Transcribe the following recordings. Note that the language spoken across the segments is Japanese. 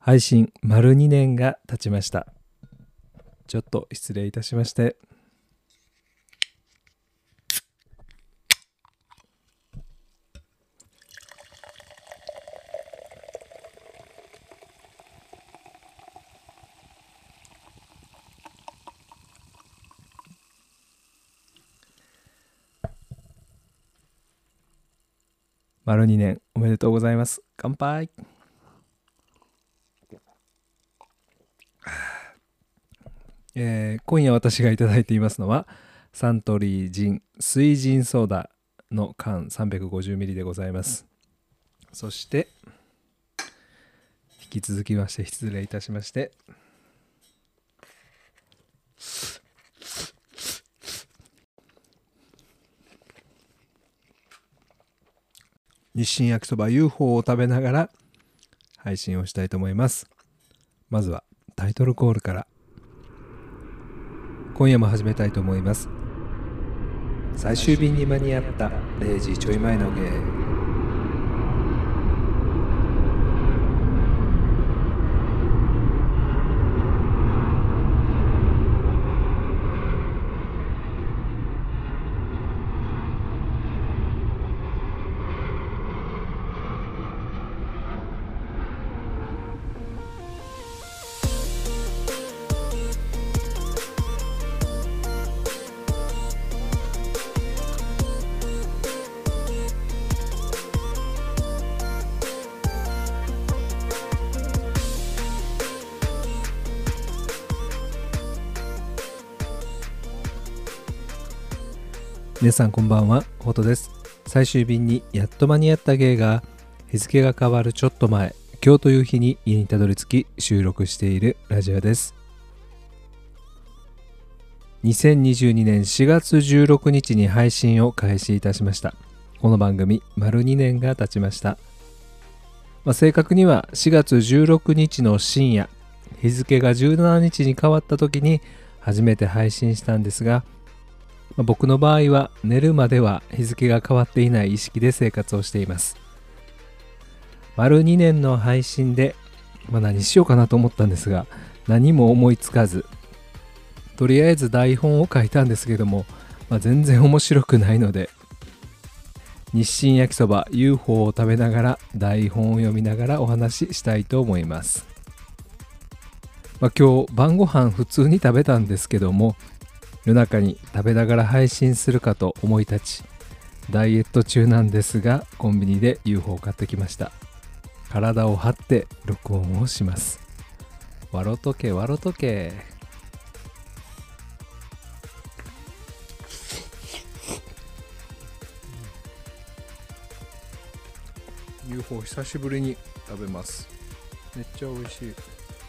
配信丸2年が経ちました。ちょっと失礼いたしまして。丸2年おめでとうございます。乾杯。今夜私がいただいていますのはサントリージン水ジンソーダの缶 350ml でございます。そして引き続きまして失礼いたしまして、日清焼きそば UFO を食べながら配信をしたいと思います。まずはタイトルコールから今夜も始めたいと思います。最終便に間に合った0時ちょい前の芸。皆さんこんばんは、ホトです。最終便にやっと間に合った芸が日付が変わるちょっと前、今日という日に家にたどり着き収録しているラジオです。2022年4月16日に配信を開始いたしました。この番組丸2年が経ちました。正確には4月16日の深夜、日付が17日に変わった時に初めて配信したんですが、僕の場合は寝るまでは日付が変わっていない意識で生活をしています。丸2年の配信で、何しようかなと思ったんですが何も思いつかず、とりあえず台本を書いたんですけども、全然面白くないので日清焼きそば UFO を食べながら台本を読みながらお話ししたいと思います。今日晩ご飯普通に食べたんですけども、夜中に食べながら配信するかと思い立ち、ダイエット中なんですがコンビニで UFO を買ってきました。体を張って録音をします。わろとけわろとけ。UFO 久しぶりに食べます。めっちゃ美味しい。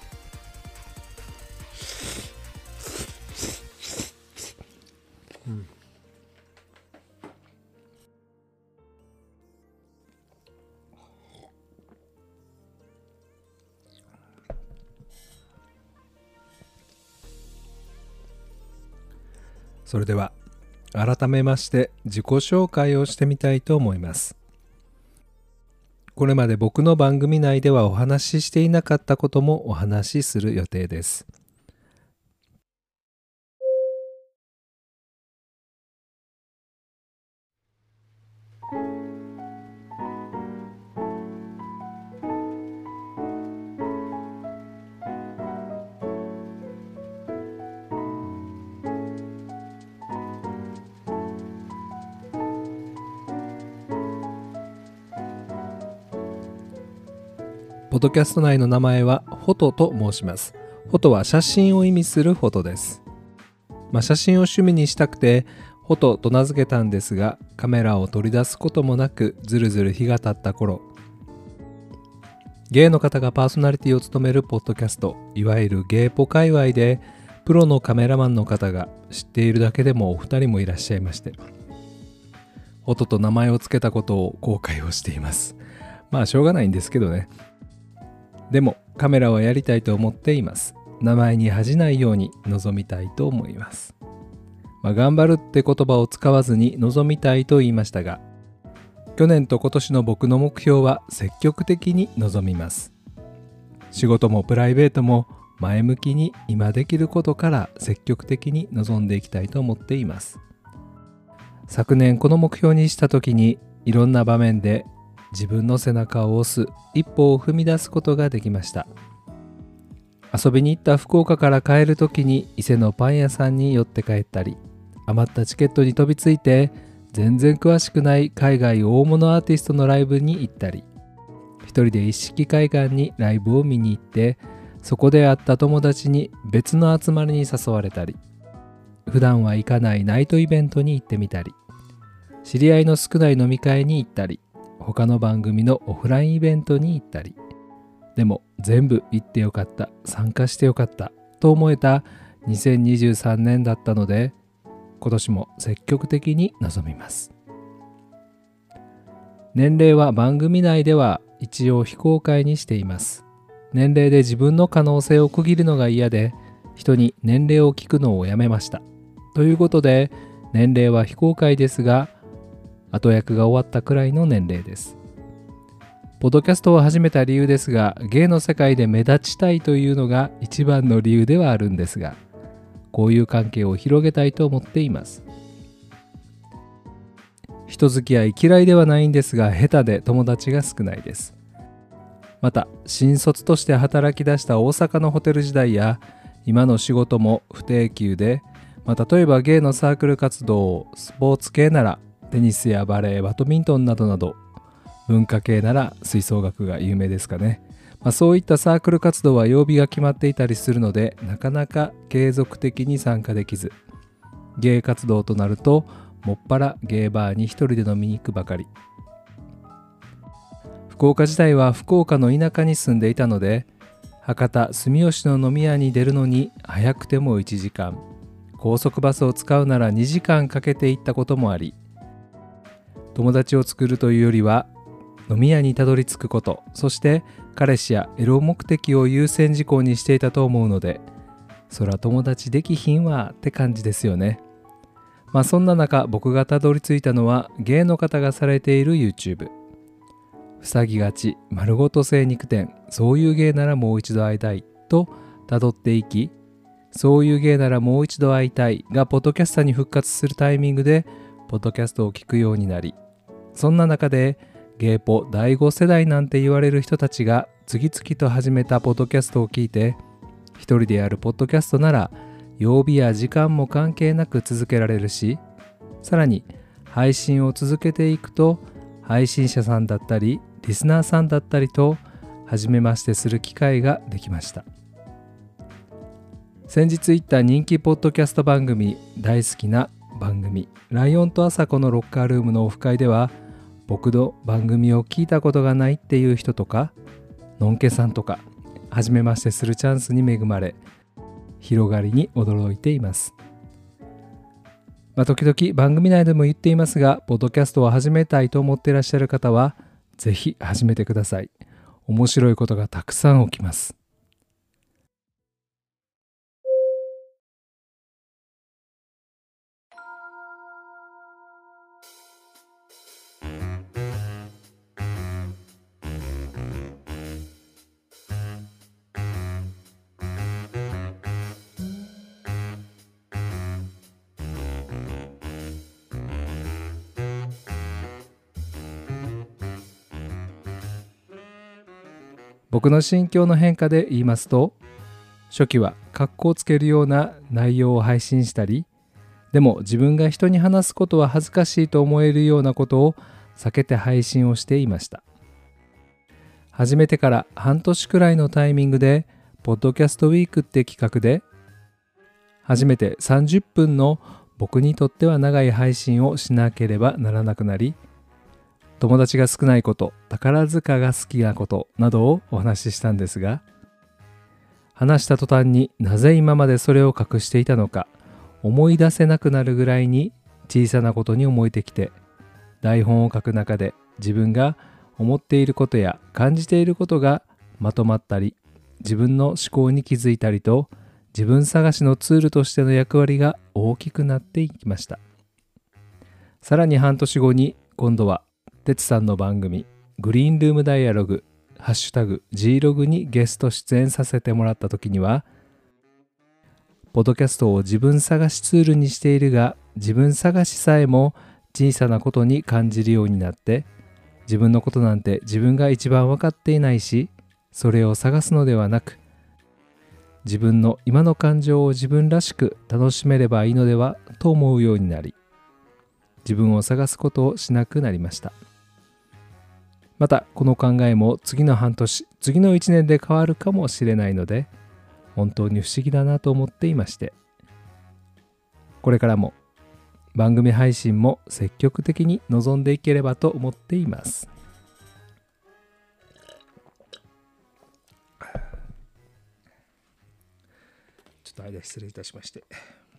それでは改めまして自己紹介をしてみたいと思います。これまで僕の番組内ではお話ししていなかったこともお話しする予定です。ポッドキャスト内の名前はフォトと申します。フォトは写真を意味するフォトです。写真を趣味にしたくてフォトと名付けたんですが、カメラを取り出すこともなくずるずる日が経った頃、ゲイの方がパーソナリティを務めるポッドキャスト、いわゆるゲイポ界隈でプロのカメラマンの方が知っているだけでもお二人もいらっしゃいまして、フォトと名前を付けたことを後悔をしています。しょうがないんですけどね。でもカメラはやりたいと思っています。名前に恥じないように臨みたいと思います。頑張るって言葉を使わずに臨みたいと言いましたが、去年と今年の僕の目標は積極的に臨みます。 仕事もプライベートも前向きに今できることから積極的に臨んでいきたいと思っています。昨年この目標にした時にいろんな場面で自分の背中を押す一歩を踏み出すことができました。遊びに行った福岡から帰る時に伊勢のパン屋さんに寄って帰ったり、余ったチケットに飛びついて全然詳しくない海外大物アーティストのライブに行ったり、一人で一色海岸にライブを見に行ってそこで会った友達に別の集まりに誘われたり、普段は行かないナイトイベントに行ってみたり、知り合いの少ない飲み会に行ったり、他の番組のオフラインイベントに行ったり、でも全部行ってよかった、参加してよかったと思えた2023年だったので、今年も積極的に臨みます。年齢は番組内では一応非公開にしています。年齢で自分の可能性を区切るのが嫌で、人に年齢を聞くのをやめました。ということで、年齢は非公開ですが、後役が終わったくらいの年齢です。ポッドキャストを始めた理由ですが、芸の世界で目立ちたいというのが一番の理由ではあるんですが、こういう関係を広げたいと思っています。人付き合い嫌いではないんですが、下手で友達が少ないです。また、新卒として働き出した大阪のホテル時代や、今の仕事も不定休で、例えば芸のサークル活動、スポーツ系ならテニスやバレー、バドミントンなどなど、文化系なら吹奏楽が有名ですかね。そういったサークル活動は曜日が決まっていたりするので、なかなか継続的に参加できず、芸活動となるともっぱら芸バーに一人で飲みに行くばかり。福岡時代は福岡の田舎に住んでいたので、博多住吉の飲み屋に出るのに早くても1時間、高速バスを使うなら2時間かけて行ったこともあり、友達を作るというよりは飲み屋にたどり着くこと、そして彼氏やエロ目的を優先事項にしていたと思うので、そら友達できひんわって感じですよね。そんな中、僕がたどり着いたのは芸の方がされている YouTube。塞ぎがち、丸ごと精肉店、そういう芸ならもう一度会いたいとたどっていき、そういう芸ならもう一度会いたいがポッドキャスターに復活するタイミングでポッドキャストを聞くようになり、そんな中で芸ポ第5世代なんて言われる人たちが次々と始めたポッドキャストを聞いて、一人でやるポッドキャストなら曜日や時間も関係なく続けられるし、さらに配信を続けていくと配信者さんだったりリスナーさんだったりと初めましてする機会ができました。先日行った人気ポッドキャスト番組、大好きな番組ライオンとアサコのロッカールームのオフ会では、僕の番組を聞いたことがないっていう人とか、のんけさんとか初めましてするチャンスに恵まれ、広がりに驚いています。時々番組内でも言っていますが、ポッドキャストを始めたいと思っていらっしゃる方はぜひ始めてください。面白いことがたくさん起きます。僕の心境の変化で言いますと、初期は格好つけるような内容を配信したり、でも自分が人に話すことは恥ずかしいと思えるようなことを避けて配信をしていました。始めてから半年くらいのタイミングでポッドキャストウィークって企画で初めて30分の僕にとっては長い配信をしなければならなくなり、友達が少ないこと、宝塚が好きなことなどをお話ししたんですが、話した途端になぜ今までそれを隠していたのか思い出せなくなるぐらいに小さなことに思えてきて、台本を書く中で自分が思っていることや感じていることがまとまったり、自分の思考に気づいたりと、自分探しのツールとしての役割が大きくなっていきました。さらに半年後に今度は哲さんの番組グリーンルームダイアログ、 ハッシュタグ G-Log にゲスト出演させてもらった時には、ポッドキャストを自分探しツールにしているが、自分探しさえも小さなことに感じるようになって、自分のことなんて自分が一番分かっていないし、それを探すのではなく、自分の今の感情を自分らしく楽しめればいいのではと思うようになり、自分を探すことをしなくなりました。またこの考えも次の半年、次の1年で変わるかもしれないので、本当に不思議だなと思っていまして、これからも番組配信も積極的に臨んでいければと思っています。ちょっと間失礼いたしまして。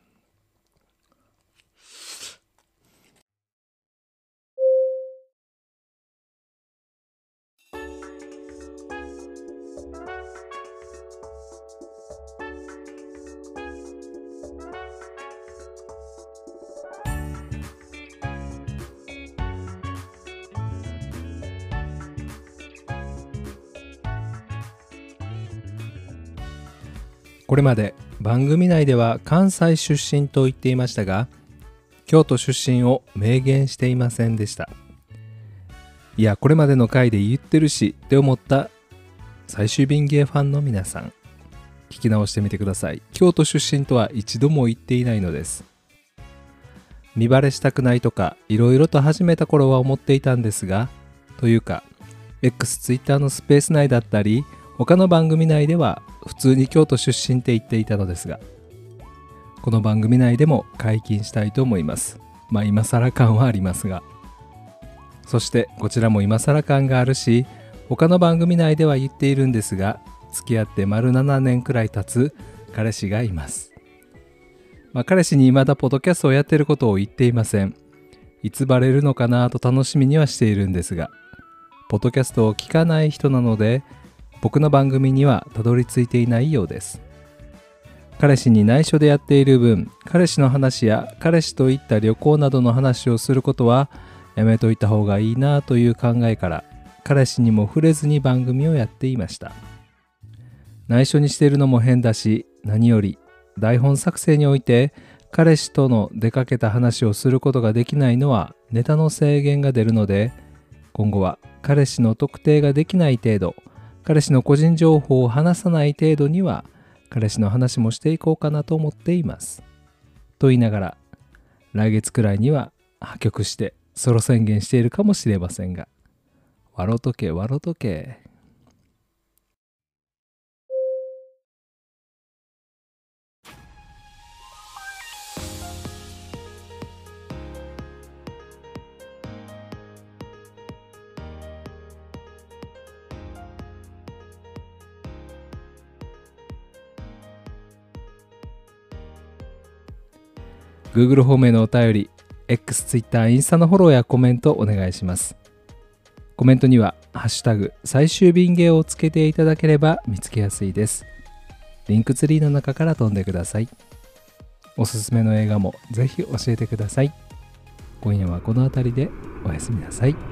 これまで番組内では関西出身と言っていましたが、京都出身を明言していませんでした。いや、これまでの回で言ってるしって思った最終便芸ファンの皆さん、聞き直してみてください。京都出身とは一度も言っていないのです。見バレしたくないとかいろいろと始めた頃は思っていたんですが、というか X、Twitter のスペース内だったり他の番組内では普通に京都出身って言っていたのですが、この番組内でも解禁したいと思います。まあ今更感はありますが、そしてこちらも今更感があるし、他の番組内では言っているんですが、付き合って丸7年くらい経つ彼氏がいます。彼氏に未だポッドキャストをやっていることを言っていません。いつバレるのかなと楽しみにはしているんですが、ポッドキャストを聞かない人なので、僕の番組にはたどり着いていないようです。彼氏に内緒でやっている分、彼氏の話や彼氏と行った旅行などの話をすることはやめといた方がいいなという考えから、彼氏にも触れずに番組をやっていました。内緒にしているのも変だし、何より台本作成において彼氏との出かけた話をすることができないのはネタの制限が出るので、今後は彼氏の特定ができない程度、彼氏の個人情報を話さない程度には彼氏の話もしていこうかなと思っています。と言いながら、来月くらいには破局してソロ宣言しているかもしれませんが、笑うとけ笑うとけ。Google 方面のお便り、X、Twitter、インスタのフォローやコメントお願いします。コメントにはハッシュタグ最終便芸をつけていただければ見つけやすいです。リンクツリーの中から飛んでください。おすすめの映画もぜひ教えてください。今夜はこの辺りでおやすみなさい。